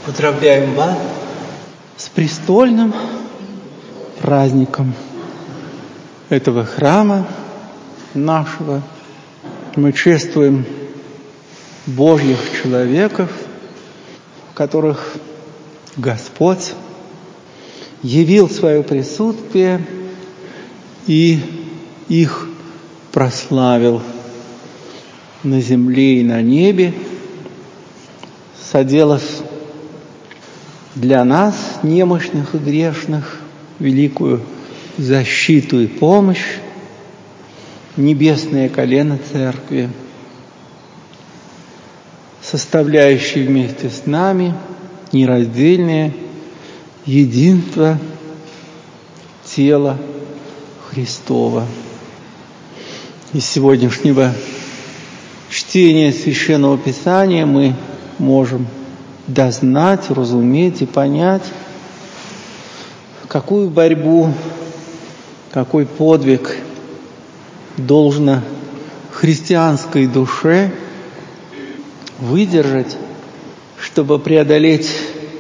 Поздравляем вас с престольным праздником этого храма нашего. Мы чествуем Божьих человеков, которых Господь явил свое присутствие и их прославил на земле и на небе, соделав для нас, немощных и грешных, великую защиту и помощь, небесное колено Церкви, составляющее вместе с нами нераздельное единство тела Христова. Из сегодняшнего чтения Священного Писания мы можем дознать, разуметь и понять, какую борьбу, какой подвиг должно христианской душе выдержать, чтобы преодолеть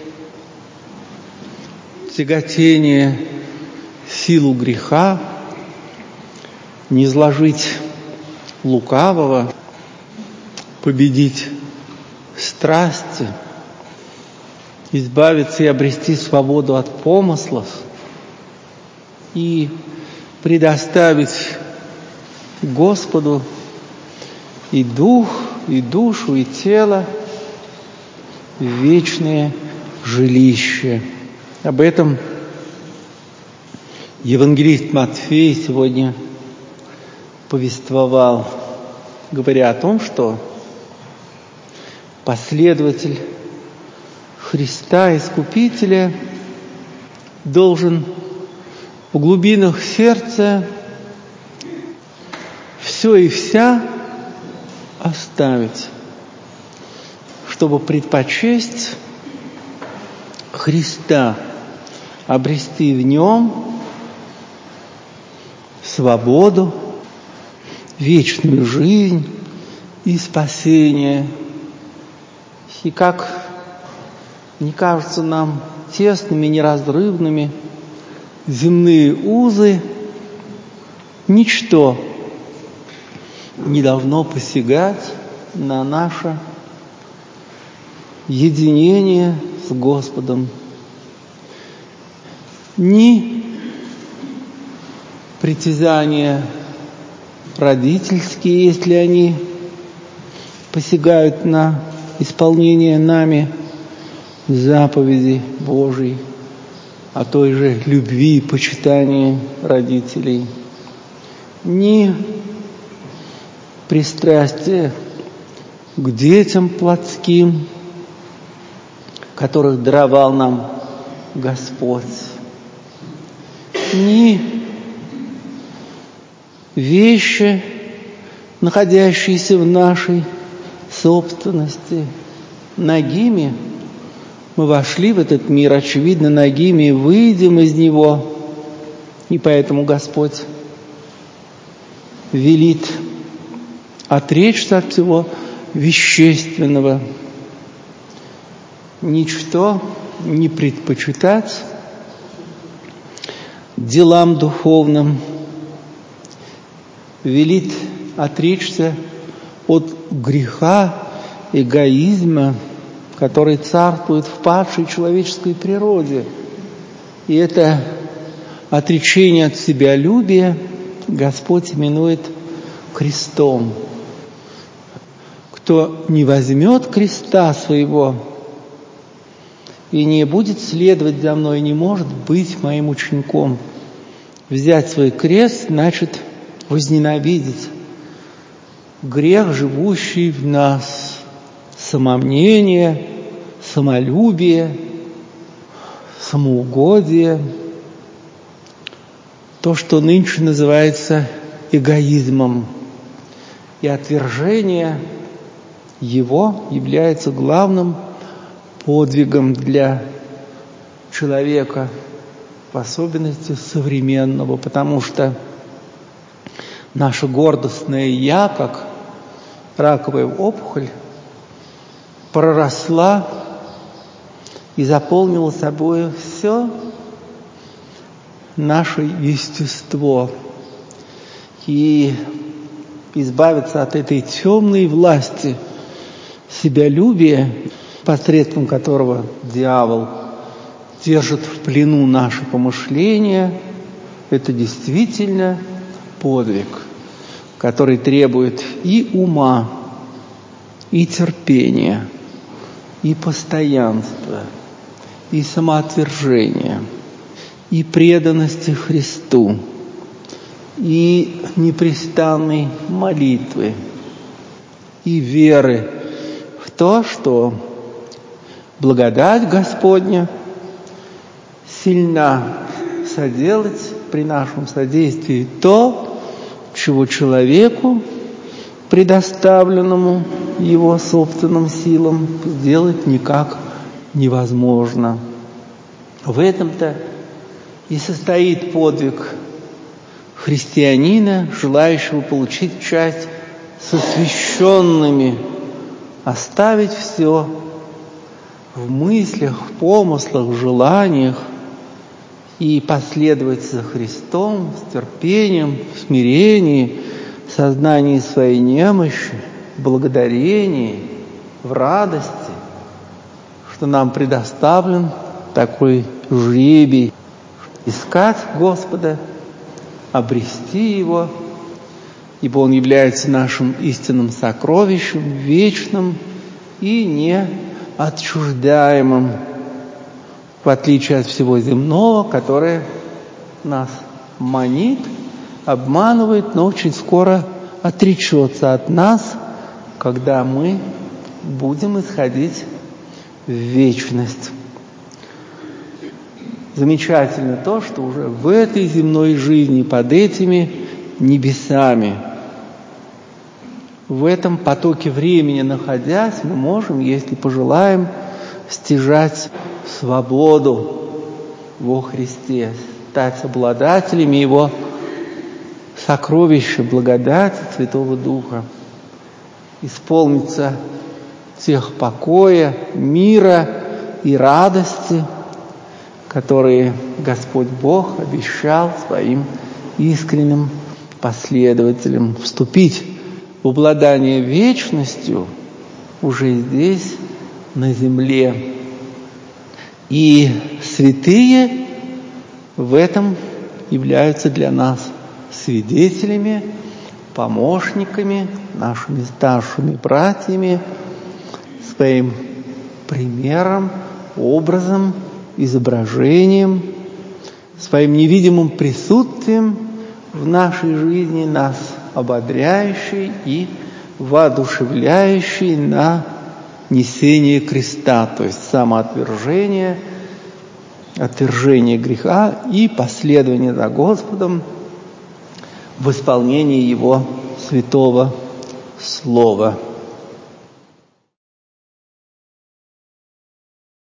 тяготение, силу греха, не изложить лукавого, победить страсти, избавиться и обрести свободу от помыслов и предоставить Господу и дух, и душу, и тело в вечное жилище. Об этом евангелист Матфей сегодня повествовал, говоря о том, что последователь Христа, Искупителя, должен в глубинах сердца все и вся оставить, чтобы предпочесть Христа, обрести в Нем свободу, вечную жизнь и спасение. И как не кажутся нам тесными, неразрывными земные узы, ничто не должно посягать на наше единение с Господом. Ни притязания родительские, если они посягают на исполнение нами заповедей Божьей, о той же любви и почитании родителей, ни пристрастие к детям плотским, которых даровал нам Господь, ни вещи, находящиеся в нашей собственности. Нагими мы вошли в этот мир, очевидно, нагими выйдем из него, и поэтому Господь велит отречься от всего вещественного, ничто не предпочитать делам духовным, велит отречься от греха, эгоизма, который царствует в падшей человеческой природе. И это отречение от себялюбия Господь именует крестом. Кто не возьмет креста своего и не будет следовать за мной, не может быть моим учеником. Взять свой крест значит возненавидеть грех, живущий в нас, самомнение, самолюбие, самоугодие, то, что нынче называется эгоизмом. И отвержение его является главным подвигом для человека, в особенности современного, потому что наша гордостное «я», как раковая опухоль, проросла и заполнила собой все наше естество. И избавиться от этой темной власти себялюбия, посредством которого дьявол держит в плену наши помышления, это действительно подвиг, который требует и ума, и терпения, и постоянства, и самоотвержения, и преданности Христу, и непрестанной молитвы, и веры в то, что благодать Господня сильна соделать при нашем содействии то, чего человеку, предоставленному его собственным силам, сделать никак невозможно. В этом-то и состоит подвиг христианина, желающего получить часть с освященными, оставить все в мыслях, в помыслах, в желаниях и последовать за Христом с терпением, в смирении, в сознании своей немощи, в благодарении, в радости, что нам предоставлен такой жребий — искать Господа, обрести Его, ибо Он является нашим истинным сокровищем, вечным и неотчуждаемым, в отличие от всего земного, которое нас манит, обманывает, но очень скоро отречется от нас, когда мы будем исходить в вечность. Замечательно то, что уже в этой земной жизни, под этими небесами, в этом потоке времени находясь, мы можем, если пожелаем, стяжать свободу во Христе, стать обладателями Его сокровища, благодати Святого Духа, исполниться тех покоя, мира и радости, которые Господь Бог обещал своим искренним последователям, вступить в обладание вечностью уже здесь, на земле. И святые в этом являются для нас свидетелями, помощниками, нашими старшими братьями, своим примером, образом, изображением, своим невидимым присутствием в нашей жизни, нас ободряющий и воодушевляющий на несение креста, то есть самоотвержение, отвержение греха и последование за Господом в исполнении Его святого Слова.